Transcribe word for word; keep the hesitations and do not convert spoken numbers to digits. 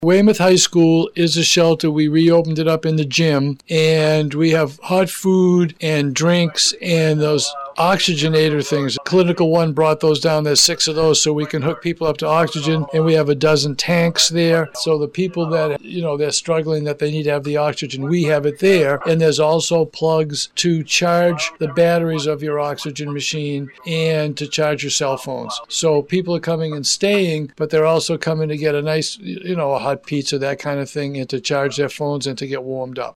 Weymouth High School is a shelter. We reopened it up in the gym, and we have hot food and drinks and those oxygenator things. Clinical One brought those down. There's six of those, so we can hook people up to oxygen, and we have a dozen tanks there. So the people that, you know, they're struggling, that they need to have the oxygen, we have it there. And there's also plugs to charge the batteries of your oxygen machine and to charge your cell phones. So people are coming and staying, but they're also coming to get a nice, you know, a hot pizza, that kind of thing, and to charge their phones and to get warmed up.